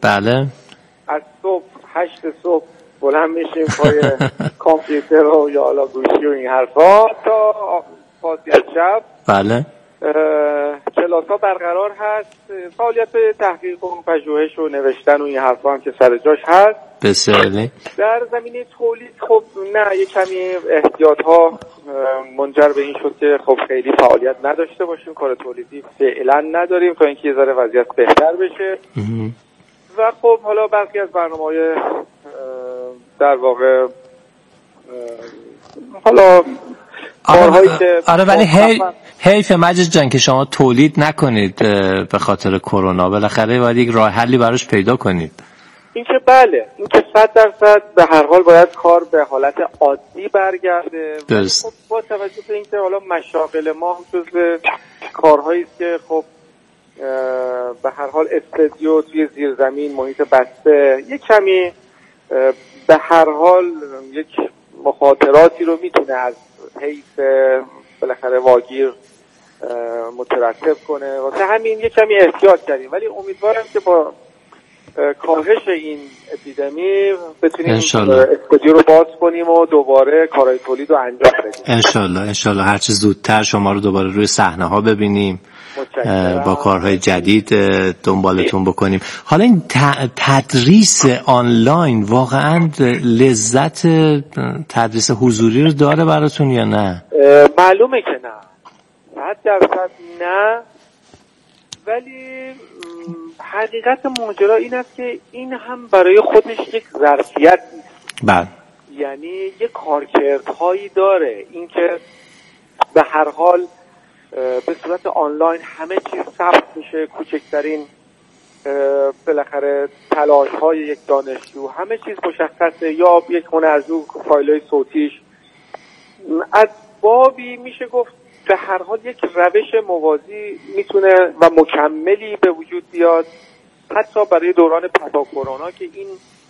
بله. از صبح 8 صبح بلند میشیم پای کامپیوتر و یا حالا گوشی و این حرفا تا پاسی از شب. بله. کلاس ها برقرار هست، فعالیت تحقیق و پژوهش و نوشتن و این حرفا هم که سر جاش هست. بسیاری. در زمینه تولید خب نه، یه کمی احتیاط ها منجر به این شد که خب خیلی فعالیت نداشته باشیم، کار تولیدی فعلا نداریم تا اینکه یه ذره وضعیت بهتر بشه. و خب حالا برخی از برنامه‌های در واقع حالا آره ولی حیف مجید جان که شما تولید نکنید به خاطر کرونا، بالاخره باید یک راه حلی براش پیدا کنید. این که بله، این که 100% به هر حال باید کار به حالت عادی برگرده. درست. خب با توجه به اینکه حالا مشاغل ما هم جز کارهایی است که خب به هر حال استودیو توی زیرزمین، محیط بسته، یک کمی به هر حال یک مخاطراتی رو میتونه از حیث بالاخره واگیر مترتب کنه. واسه همین یک کمی احتیاط کردیم، ولی امیدوارم که با کاهش این اپیدمی بتونیم استودیو رو باز کنیم و دوباره کارهای تولید رو انجام بدیم. انشالله هر چه زودتر شما رو دوباره روی صحنه ها ببینیم، با کارهای جدید دنبالتون بکنیم. حالا این تدریس آنلاین واقعا لذت تدریس حضوری رو داره براتون یا نه؟ معلومه که نه، 100% نه، ولی حقیقت ماجرا این است که این هم برای خودش یک ظرفیت نیست. بله. یعنی یک کارکردهایی داره، این که به هر حال به صورت آنلاین همه چیز ثبت میشه، کوچکترین بالاخره تلاش‌های یک دانشجو همه چیز مشخصه، یا یک هنرجو فایل‌های صوتیش از بابی میشه گفت به هر حال یک روش موازی میتونه و مکملی به وجود بیاد، حتی برای دوران پسا کرونا که این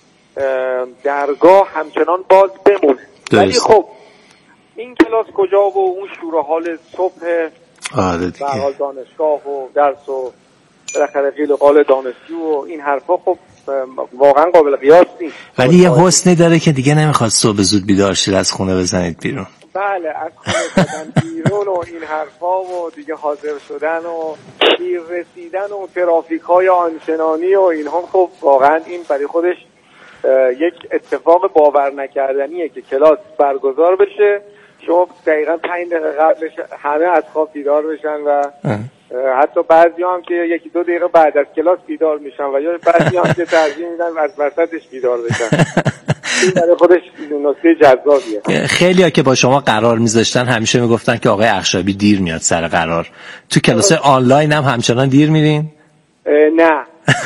درگاه همچنان باز بمونه. ولی خب این کلاس کجا و اون شور و حال صبح به حال دانشگاه و درس و بالاخره قیل و قال دانشجو و این حرفا خب واقعا قابل قیاس نیست. ولی یه حسنی داره که دیگه نمیخواد صبح زود بیدار شید از خونه بزنید بیرون. بله، از خونه زدن بیرون و این حرفا و دیگه حاضر شدن و دیر رسیدن و ترافیک های آنچنانی و اینها، خب واقعا این برای خودش یک اتفاق باور نکردنیه که کلاس برگزار بشه، شما دقیقا 5 دقیقه قبلش همه از خواب بیدار بشن و حتی بعضی هم که 1-2 دقیقه بعد از کلاس بیدار میشن و یا بعضی هم که ترجیح میدن از وسطش بیدار بشن. این برای خودش نکته جذابیه. خیلی‌ها که با شما قرار میذاشتن همیشه میگفتن که آقای اخشابی دیر میاد سر قرار. تو کلاس آنلاین هم همچنان دیر میرین؟ نه.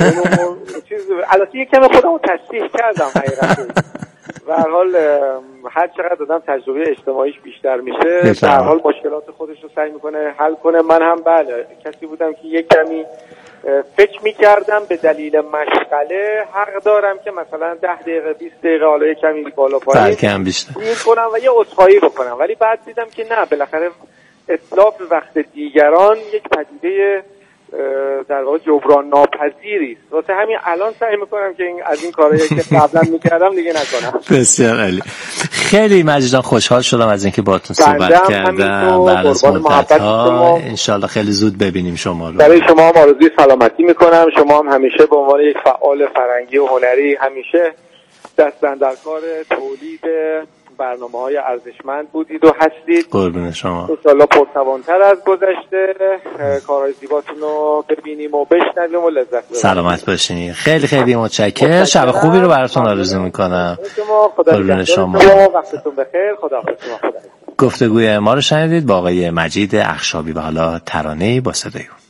البته یک کم خودمو تصحیح کردم حقیقتا. به هر حال هر چقدر آدم تجربه اجتماعیش بیشتر میشه، به هر حال مشکلات خودش رو سعی میکنه حل کنه. من هم بله کسی بودم که یک کمی فکر میکردم به دلیل مشغله حق دارم که مثلا 10 دقیقه 20 دقیقه حالا یک کمی بالا پایین کنم و یه عذرخواهی بکنم، ولی بعد دیدم که نه، بالاخره اتلاف وقت دیگران یک پدیده در واقع جبران ناپذیری است. واسه همین الان سعی میکنم که از این کارهایی که قبلا میکردم دیگه نکنم. بسیار عالی. خیلی مجید جان خوشحال شدم از اینکه باهاتون صحبت کردم. بعد از مدت‌ها ان شاءالله خیلی زود ببینیم شما رو. برای شما هم آرزوی سلامتی میکنم. شما هم همیشه به عنوان یک فعال فرهنگی و هنری همیشه دست‌اندرکار تولید برنامه‌های ارزشمند بودید و هستید. قربون شما. ان شاءالله پرتوان‌تر از گذشته کارهای زیباتون رو ببینیم و بشنویم و لذت ببریم. سلامت باشین. خیلی خیلی متشکرم. شب خوبی رو براتون آرزو می‌کنم. قربون شما. وقتتون بخیر. خداحافظ. گفتگوی ما رو شنیدید با آقای مجید اخشابی و حالا ترانه‌ای با صدای او.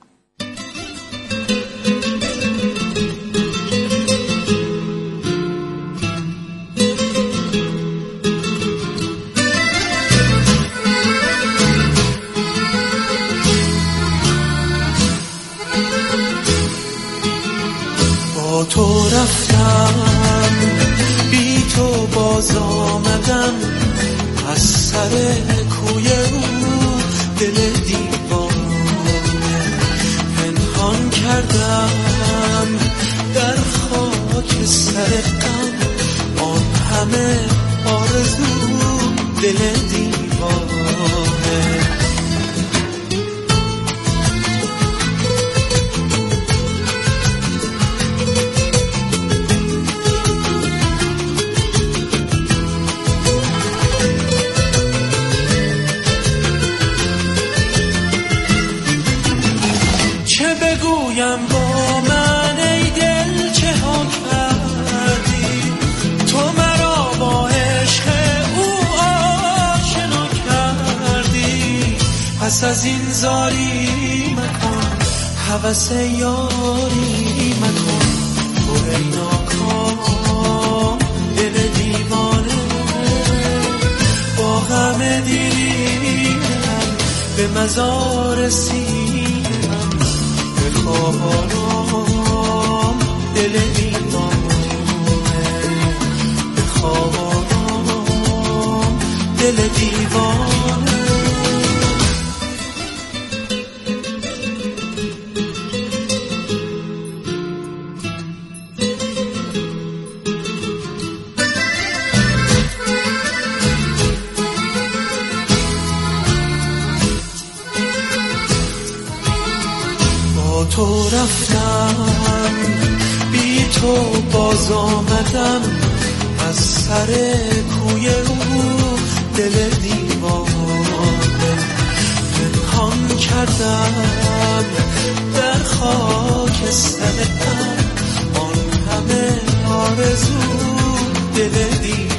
تو رفتم بی تو باز آمدم از سر کوی او دل دیوانه پنهان کردم در از این زاری مکن، هوس یاری مکن، تو ای ناکام دل دیوانه با غم دیرم به مزار سینم بخوابانم دل دیوانه، بخوابانم دل دیوانه. تو رفتم بی تو باز آمدم از سر کوی او دل دیوانه پنهان کردم در خاک سرم آن همه آرزو دل دیوانه.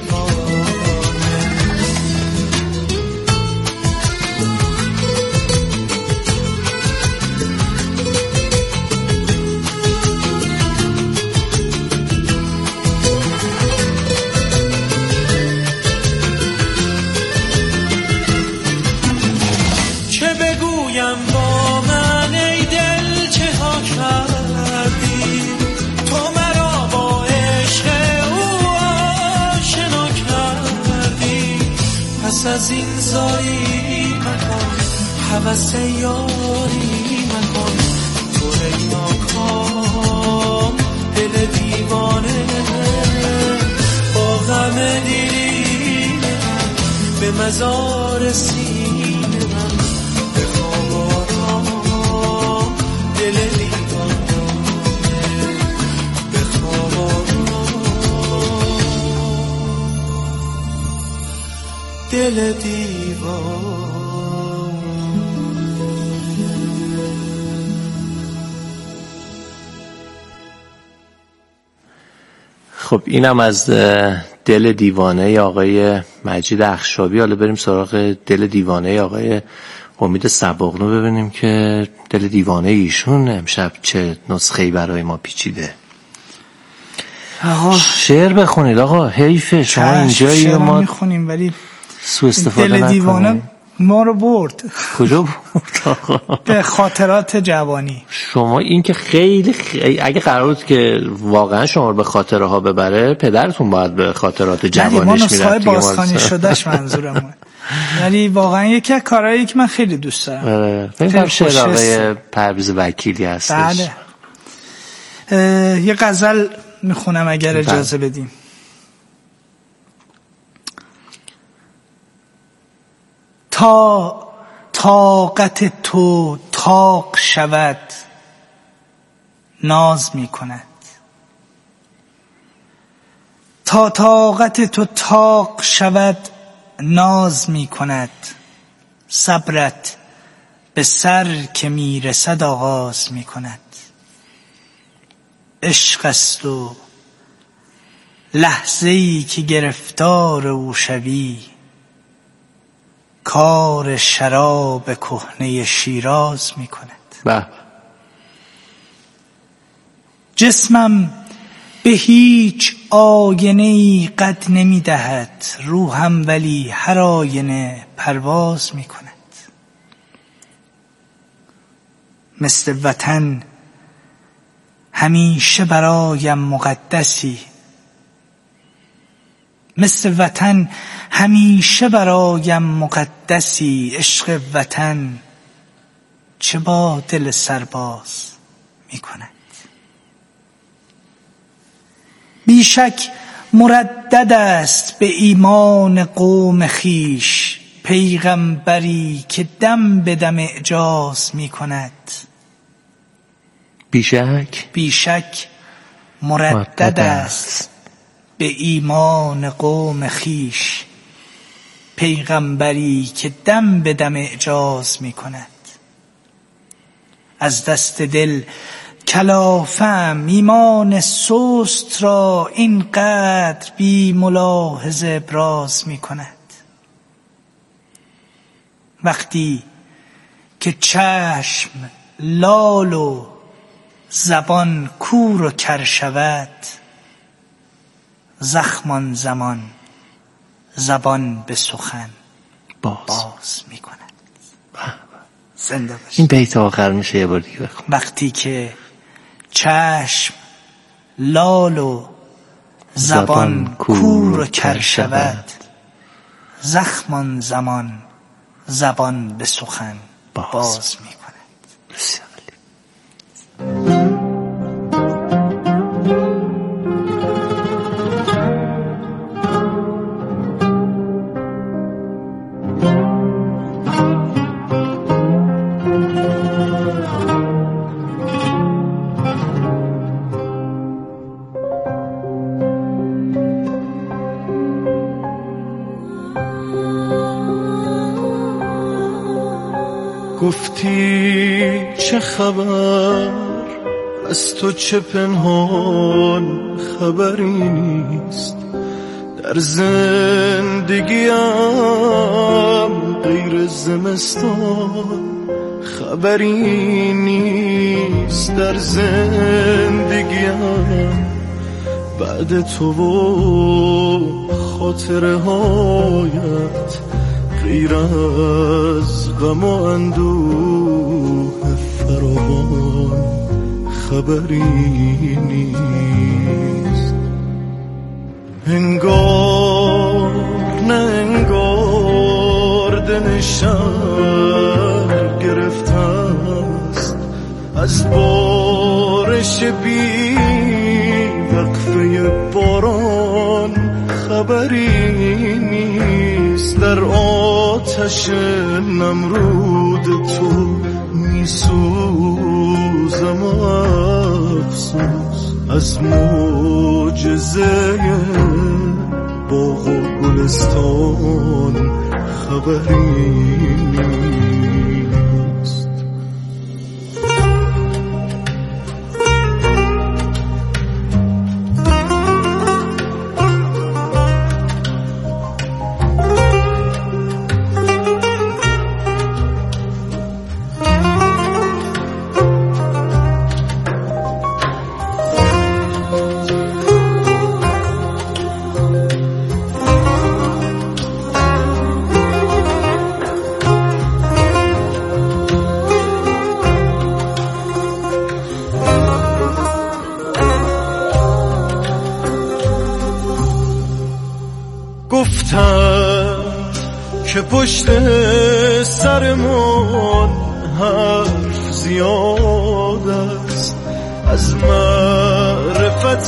از این زاری مکن، هوس یاری مکن، تو ای ناکام دل دیوانه با غم دیرینم به مزار سینم بخوابانم دل دیوانه، بخوابانم دل دیوانه. خب اینم از دل دیوانه آقای مجید اخشابی. حالا بریم سراغ دل دیوانه آقای امید صباغنو ببینیم که دل دیوانه ایشون امشب چه نسخه‌ای برای ما پیچیده. شعر بخونید آقا، حیفه شما اینجایی ما میخونیم ولی سوء استفاده دل دیوانه ما رو برد. کجا برد آقا؟ به خاطرات جوانی. شما این که خیلی اگه قرار بود که واقعا شما رو به خاطره ها ببره، پدرتون باید به خاطرات جوانیش میرفت. ما نسخه بازخوانی شدهش منظورمه. ولی واقعا یکی از کارهایی که من خیلی دوست دارم. خیلی شعر آقای پرویز وکیلی هستش. بله. یه غزل میخونم اگر اجازه بدیم. تا طاقت تو طاق شود ناز می کند، تا طاقت تو طاق شود ناز می کند، صبرت به سر که می رسد آغاز می کند. عشق است و لحظه‌ای که گرفتار او شوی، کار شراب کهنه شیراز می کند. جسمم به هیچ آینه‌ای قد نمی دهد، روحم ولی هر آینه پرواز می کند. مثل وطن همیشه برایم مقدسی، مثل وطن همیشه برایم مقدسی، عشق وطن چه با دل سرباز می کند. بیشک مردد است به ایمان قوم خیش، پیغمبری که دم به دم اعجاز می کند. بیشک مردد است به ایمان قوم خیش، پیغمبری که دم به دم اعجاز می کند. از دست دل کلافم ایمان سست را، اینقدر بی ملاحظه ابراز می کند. وقتی که چشم لال و زبان کور و کر شود، زخمان زمان زبان به سخن باز می کند. زنده باشید. این بیت آخر میشه یه بار دیگه بخون. وقتی که چشم لال و زبان کور و کر شود، زخمان زمان زبان به سخن باز می کند. بسیار گفتی چه خبر از تو، چه پنهان خبری نیست در زندگیم غیر زمستان، خبری نیست در زندگیم بعد تو و خاطره هایت، غیر از غم و اندوه فراوان خبری نیست. انگار نه انگار دل شهر گرفته است از بارش بی وقفه باران، خبری نیست در آتش نمرود تو میسوزم و افسوس از معجزه باغ و گلستان خبری نیست. گفتند که پشت سرمان حرف زیاد است از معرفت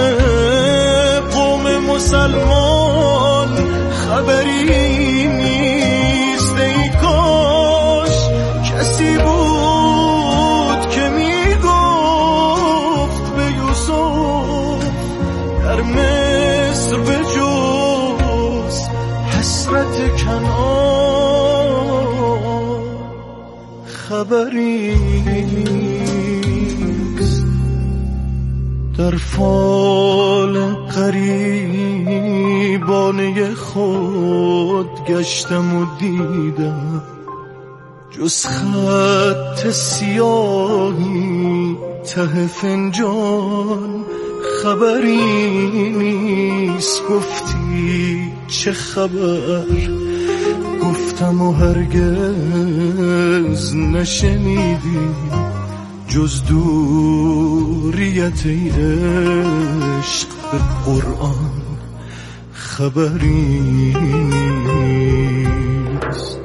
قوم مسلمان، خبری نیست ای کاش کسی بود که میگفت به یوسف در مصر به حسرت کنعان خبری نیست. در فال قریبانه خود گشتم و دیدم جز خط سیاهی ته فنجان، خبری نیست. گفتی چه خبر، گفتم و هرگز نشنیدی جز دوریت ای عشق به قرآن، خبری نیست.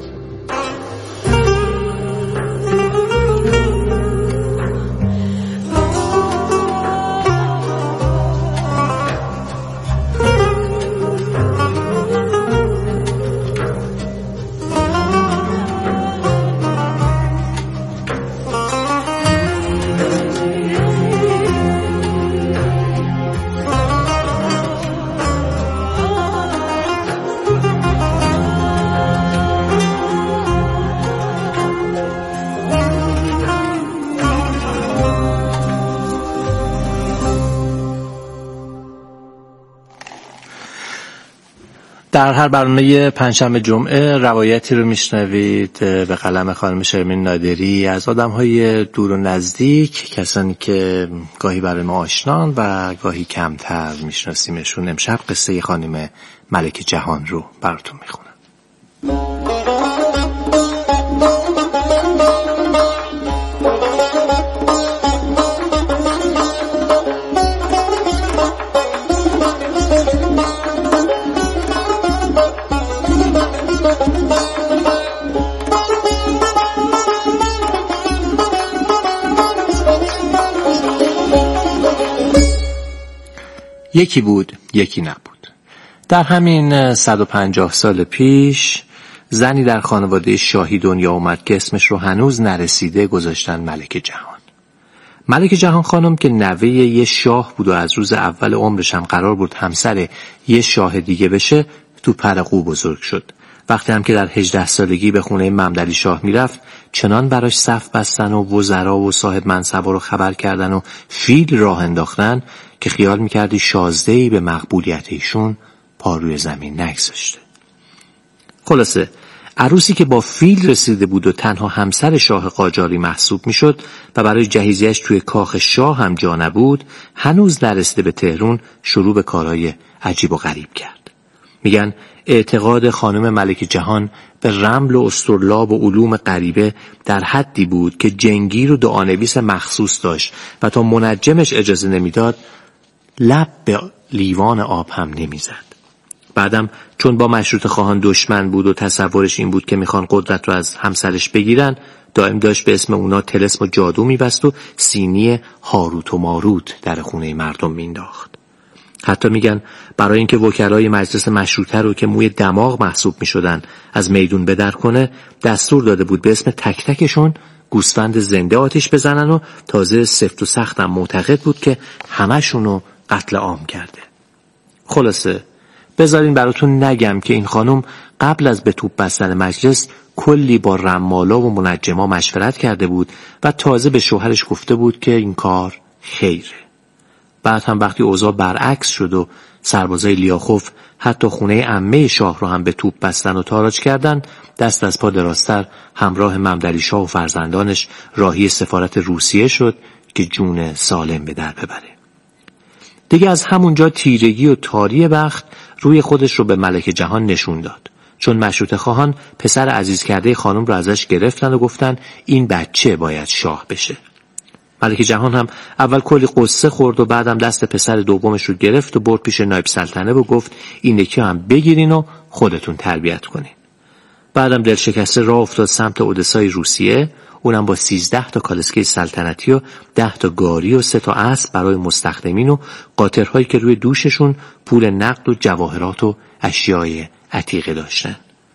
در هر برنامه پنجشنبه جمعه روایتی رو میشنوید به قلم خانم شرمین نادری از آدم‌های دور و نزدیک، کسانی که گاهی برای ما آشنان و گاهی کمتر میشناسیمشون. امشب قصه خانم ملکه جهان رو براتون میخونم. یکی بود یکی نبود. در همین 150 سال پیش زنی در خانواده شاهی دنیا اومد که اسمش رو هنوز نرسیده گذاشتن ملکه جهان. ملکه جهان خانم که نوه یه شاه بود و از روز اول عمرش هم قرار بود همسر یه شاه دیگه بشه، تو پرقو بزرگ شد. وقتی هم که در 18 سالگی به خونه ممدلی شاه میرفت، چنان براش صف بستن و وزرا و صاحب منصبا رو خبر کردن و فیل راه انداختن که خیال میکردی شازده‌ای به مقبولیت ایشون پا روی زمین نگذاشته. خلاصه عروسی که با فیل رسیده بود و تنها همسر شاه قاجاری محسوب میشد و برای جهیزیه‌اش توی کاخ شاه هم جا نبود، هنوز نرسیده به تهران شروع به کارهای عجیب و غریب کرد. میگن اعتقاد خانم ملکه جهان به رمل و استرلاب و علوم غریبه در حدی بود که جنگیر و دعانویس مخصوص داشت و تا منجمش اجازه نمیداد لب به لیوان آب هم نمیزد. بعدم چون با مشروطه خواهان دشمن بود و تصورش این بود که میخوان قدرت رو از همسرش بگیرن، دائم داشت به اسم اونا طلسم و جادو میبست و سینی هاروت و ماروت در خونه مردم مینداخت. حتی میگن برای اینکه وکلای مجلس مشروطه رو که موی دماغ محسوب میشدن از میدون بدر کنه، دستور داده بود به اسم تک تکشون گوسفند زنده آتش بزنن و تازه سفت و سختم معتقد بود که همشونو قتل عام کرده. خلاصه بذارین براتون نگم که این خانم قبل از به توپ بستن مجلس کلی با رمالا و منجما مشورت کرده بود و تازه به شوهرش گفته بود که این کار خیره. بعد هم وقتی اوضاع برعکس شد و سربازای لیاخوف حتی خونه عمه شاه رو هم به توپ بستن و تاراج کردن، دست از پا درازتر همراه ممدلی شاه و فرزندانش راهی سفارت روسیه شد که جون سالم به در ببره. دیگه از همونجا تیرگی و تاری بخت روی خودش رو به ملکه جهان نشون داد، چون مشروطه خواهان پسر عزیز کرده خانم رو ازش گرفتن و گفتن این بچه باید شاه بشه. ملکه جهان هم اول کلی قصه خورد و بعدم دست پسر دومش رو گرفت و برد پیش نایب سلطنه و گفت این یکی هم بگیرین و خودتون تربیت کنین. بعدم دل شکسته راه افتاد سمت اودسای روسیه، اونم با 13 تا کالسکه سلطنتی و 10 تا گاری و 3 تا اسب برای مستخدمین و قاطرهایی که روی دوششون پول نقد و جواهرات و اشیای عتیقه داشتن.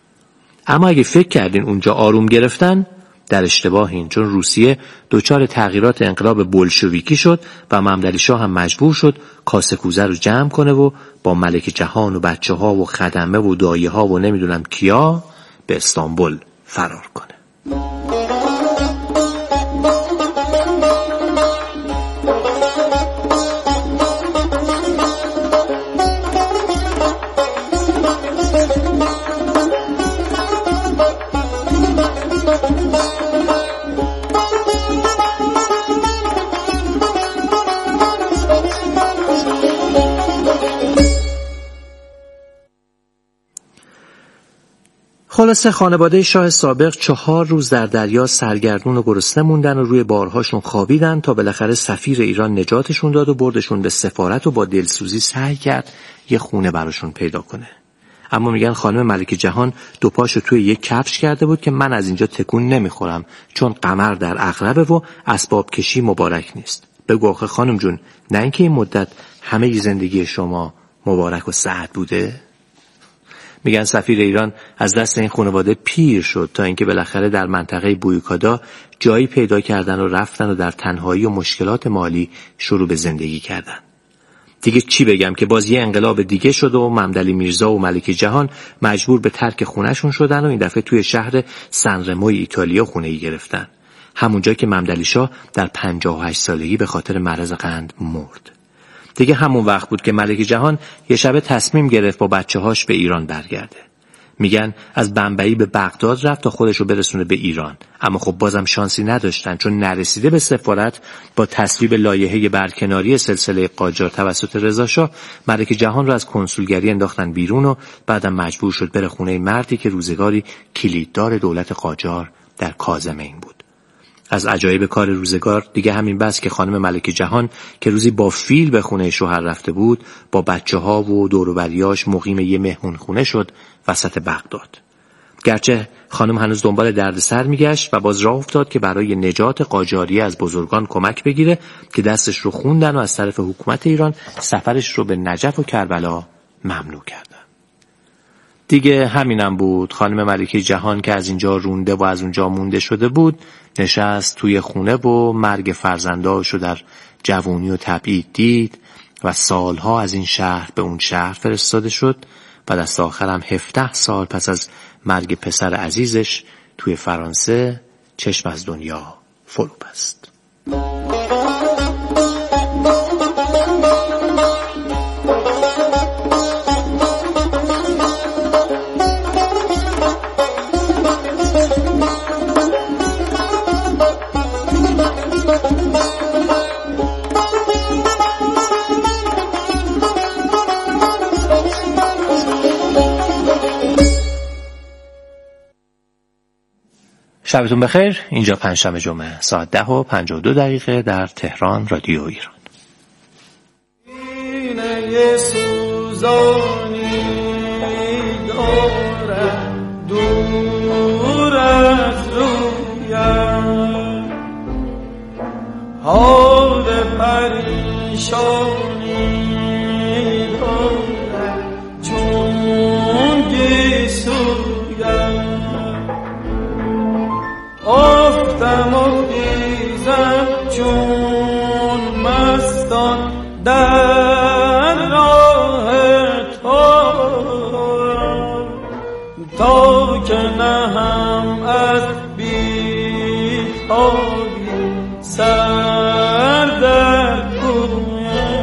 اما اگه فکر کردین اونجا آروم گرفتن، در اشتباهین، چون روسیه دچار تغییرات انقلاب بولشویکی شد و ممدلی شاه هم مجبور شد کاسه کوزه رو جمع کنه و با ملکه جهان و بچه ها و خدمه و دایه ها و نمیدونم کیا به استانبول فرار کنه. خلاصه خانواده شاه سابق 4 روز در دریا سرگردون و گرسنه موندن و روی بارهاشون خوابیدن تا بالاخره سفیر ایران نجاتشون داد و بردشون به سفارت و با دلسوزی سعی کرد یه خونه براشون پیدا کنه. اما میگن خانم ملکه جهان 2 پاشو توی یک کفش کرده بود که من از اینجا تکون نمیخورم، چون قمر در عقربه و اسباب کشی مبارک نیست. بگو آخه خانم جون، نه اینکه این مدت همه زندگی شما مبارک و سعد بوده؟ میگن سفیر ایران از دست این خانواده پیر شد تا اینکه بالاخره در منطقه بویکادا جایی پیدا کردن و رفتن و در تنهایی و مشکلات مالی شروع به زندگی کردن. دیگه چی بگم که باز یه انقلاب دیگه شد و ممدلی میرزا و ملکه جهان مجبور به ترک خونهشون شدن و این دفعه توی شهر سنرموی ایتالیا خونه‌ای گرفتن، همونجا که ممدلی شاه در 58 سالگی به خاطر مرض قند مرد. دیگه همون وقت بود که ملک جهان یه شب تصمیم گرفت با بچه‌هاش به ایران برگرده. میگن از بمبئی به بغداد رفت تا خودشو برسونه به ایران، اما خب بازم شانسی نداشتن، چون نرسیده به سفارت با تصویب لایحه برکناری سلسله قاجار توسط رضاشاه، ملک جهان رو از کنسولگری انداختن بیرون و بعدم مجبور شد بره خونه مردی که روزگاری کلیددار دولت قاجار در کاظمین بود. از عجایب کار روزگار دیگه همین بس که خانم ملک جهان که روزی با فیل به خونه شوهر رفته بود، با بچه‌ها و دور و بریاش مقیم یه مهمون خونه شد وسط بغداد. گرچه خانم هنوز دنبال دردسر میگشت و باز راه افتاد که برای نجات قاجاریه از بزرگان کمک بگیره که دستش رو خوندن و از طرف حکومت ایران سفرش رو به نجف و کربلا ممنوع کردن. دیگه همینم بود. خانم ملکه جهان که از اینجا رونده و از اونجا مونده شده بود، نشست توی خونه و مرگ فرزنداشو در جوانی و تبعید دید و سالها از این شهر به اون شهر فرستاده شد و دست آخرم 17 سال پس از مرگ پسر عزیزش توی فرانسه چشم از دنیا فرو بست. شبتون بخیر. اینجا پنجشنبه جمعه ساعت 10:52 در تهران، رادیو ایران. اینه سوزانی دارد دور از رویم، حال پریشانی دارد چون گیسویم، افتم و خیزم چون مستان در راه تا که نهم از بیخوابی سر در کویم.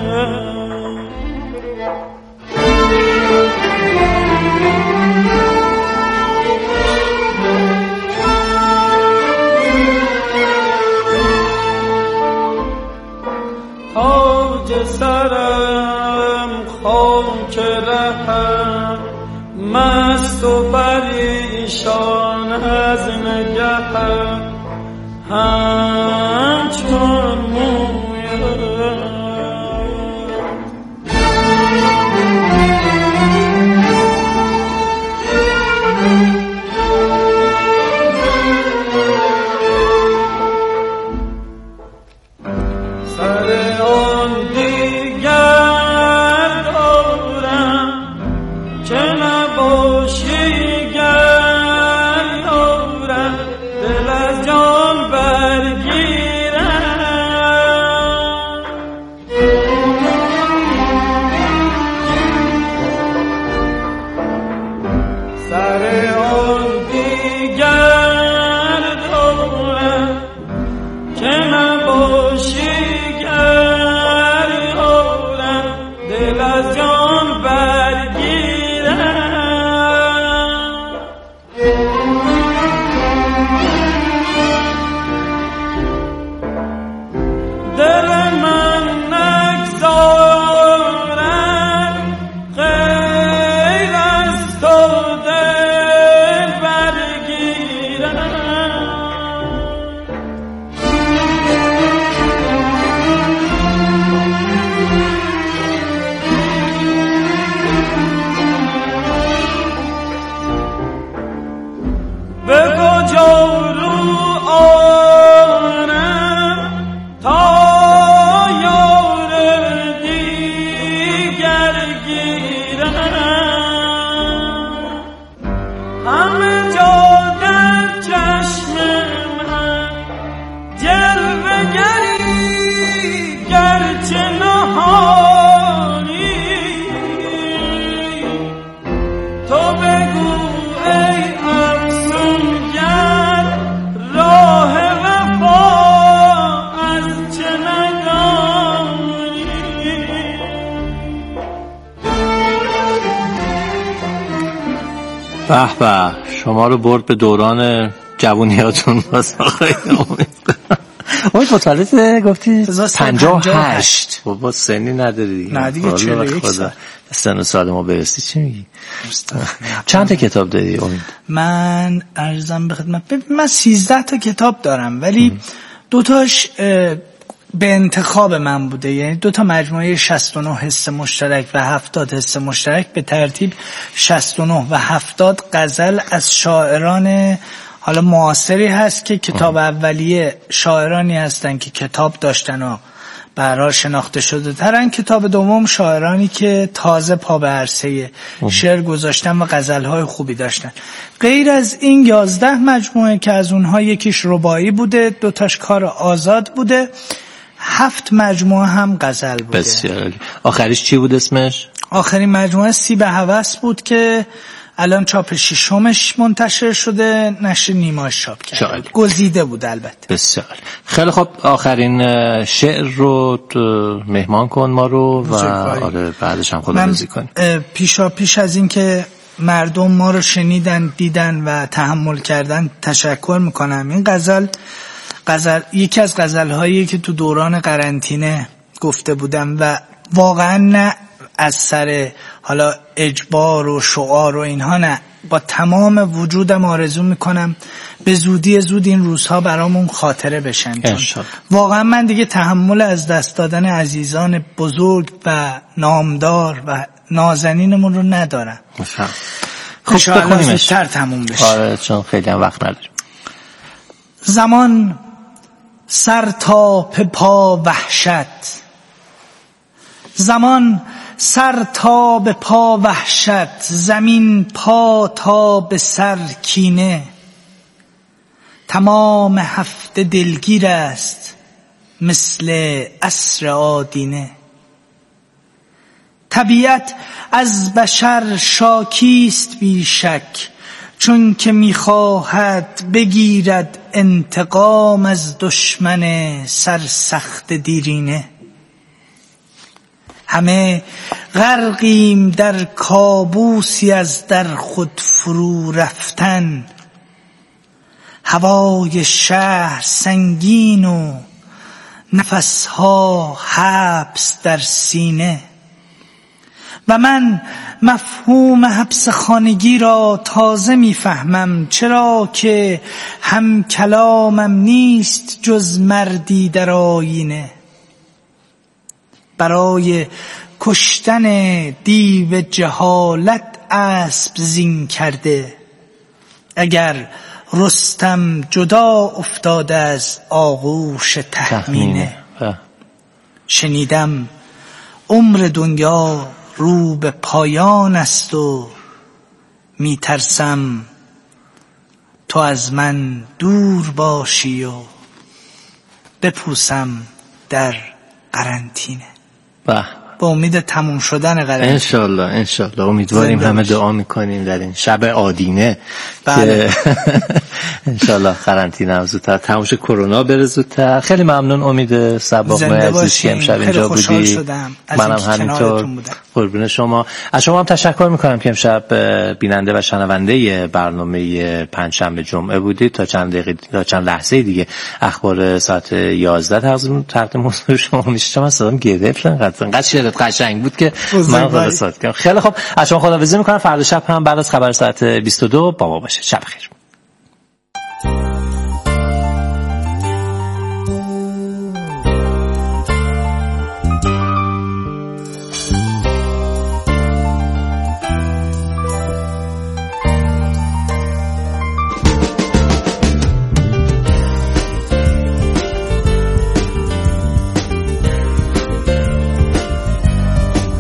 تاج سرم خاک رهم، مست و پریشان از نگهم، همچون مویم. سر آن دیگر دارم که نباشی گر یارم، دل از جان برگیر به به، شما رو برد به دوران جوونیاتون باز آقای امید مطالعه گفتی 58. بابا سنی نداری دیگه. نه دیگه 41 سال. سن و سال ما برسی چی میگی؟ چند تا کتاب داری امید؟ من عرضم به خدمت، من 13 تا کتاب دارم، ولی 2 تاش به انتخاب من بوده. یعنی 2 تا مجموعه 69 حس مشترک و 70 حس مشترک، به ترتیب 69 و 70 غزل از شاعران حالا معاصری هست که کتاب اولیه شاعرانی هستن که کتاب داشتن و برای شناخته شده ترن. کتاب دوم شاعرانی که تازه پا به عرصه شعر گذاشتن و غزلهای خوبی داشتن. غیر از این 11 مجموعه که از اونها یکیش رباعی بوده، 2 تاش کار آزاد بوده، 7 مجموعه هم غزل بوده. بسیار عالی. آخریش چی بود اسمش؟ آخرین مجموعه سیب هوس بود که الان چاپ 6مش منتشر شده، نشر نیماش چاپ کرد. گزیده بود البته. بسیار. خیلی خب، آخرین شعر رو مهمان کن ما رو و آره بعدش هم خداحافظی کنیم. پیش از این که مردم ما رو شنیدن، دیدن و تحمل کردن تشکر میکنم. این غزل یکی از غزل‌هایی که تو دوران قرنطینه گفته بودم و واقعا نه از سر حالا اجبار و شعار و اینها، نه، با تمام وجودم آرزو میکنم به زودی زود این روزها برامون خاطره بشن، چون واقعا من دیگه تحمل از دست دادن عزیزان بزرگ و نامدار و نازنینمون رو ندارم. خب بخونیمش زودتر تموم بشه. آره چون خیلی هم وقت نداریم. زمان سر تا به پا وحشت، زمان سر تا به پا وحشت، زمین پا تا به سر کینه، تمام هفته دلگیر است مثل عصر آدینه. طبیعت از بشر شاکیست بی شک، چون که میخواهد بگیرد انتقام از دشمن سرسخت دیرینه. همه غرقیم در کابوسی از در خود فرو رفتن، هوای شهر سنگین و نفسها حبس در سینه. و من مفهوم حبس خانگی را تازه میفهمم، چرا که هم کلامم نیست جز مردی در آینه. برای کشتن دیو جهالت اسب زین کرده، اگر رستم جدا افتاده از آغوش تهمینه. شنیدم عمر دنیا رو به پایان است و میترسم تو از من دور باشی و بپوسم در قرنطینه. با امید تموم شدن قرنطینه انشالله امیدواریم، همه دعا میکنیم در این شب آدینه که انشالله قرنطینه هم زودتر تموم شه، کرونا بره زودتر. خیلی ممنون امید صباغ عزیز که امشب اینجا بودی. منم همینطور، قربون شما. از شما هم تشکر میکنم که امشب بیننده و شنونده برنامه پنجشنبه جمعه بودید. تا چند لحظه دیگه اخبار ساعت 11 تقدیم موضوع شما میشه. من صدام گرفت، انقدر شعرت قشنگ بود که من خلاصات کردم. خیلی خب، از شما خداحافظی میکنم. فردا شب هم بعد از خبر ساعت 22 با ما باشید. شب بخیر.